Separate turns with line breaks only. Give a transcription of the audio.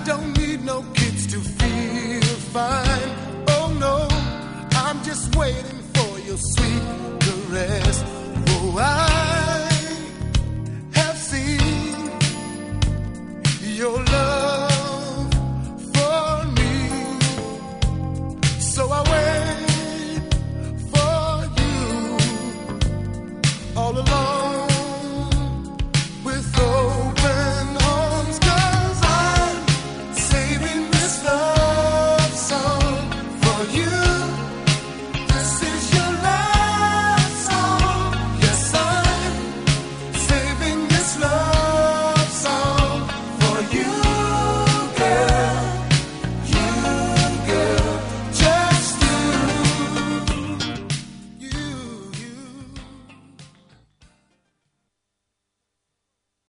don't need no kids to feel fine. Oh no, I'm just waiting for your sweet caress. Oh,